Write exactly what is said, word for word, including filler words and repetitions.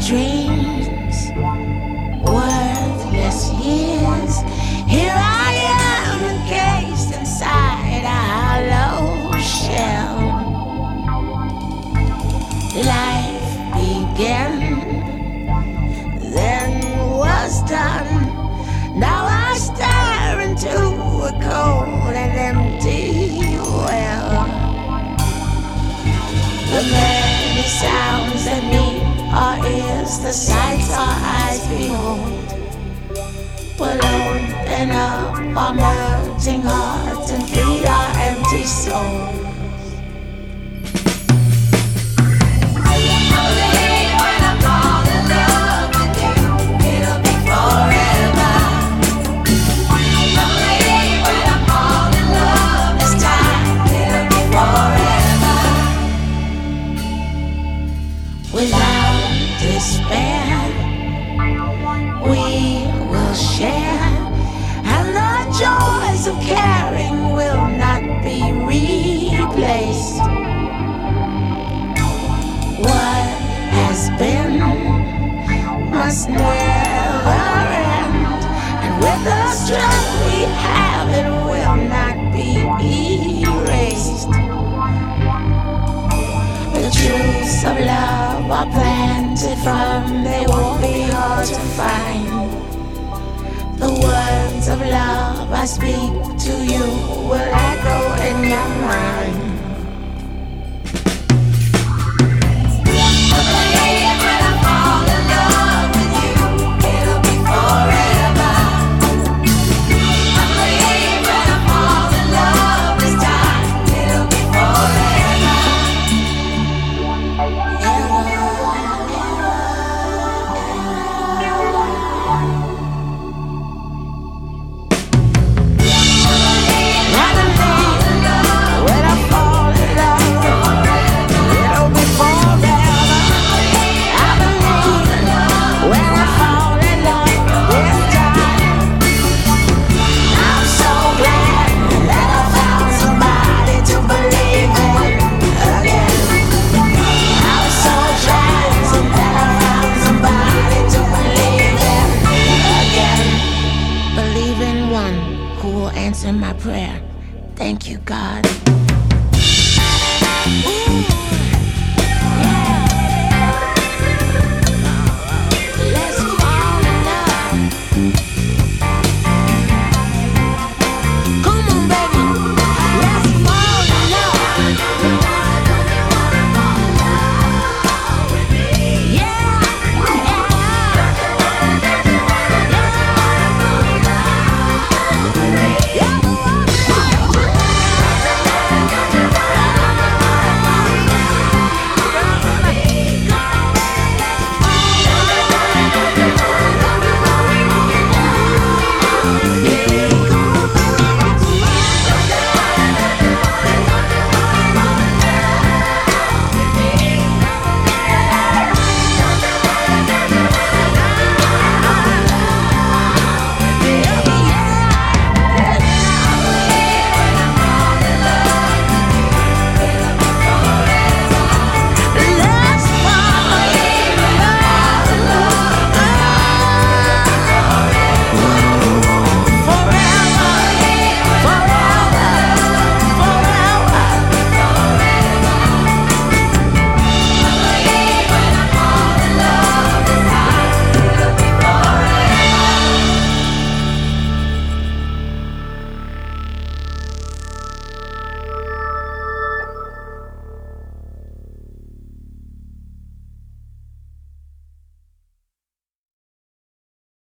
dreams, worthless years. Here I am encased inside a hollow shell. Life began, then was done. Now I stare into a cold and empty well. The many sounds that meet our ears, the sights our eyes behold, will open up our melting hearts and feed our empty souls. Without despair, we will share, and the joys of caring will not be replaced. What has been must never end, and with the strength we have, it will not be erased. The truths of love are planted firm, they won't be hard to find. The words of love I speak to you will echo in your mind. Answer my prayer. Thank you, God. Ooh.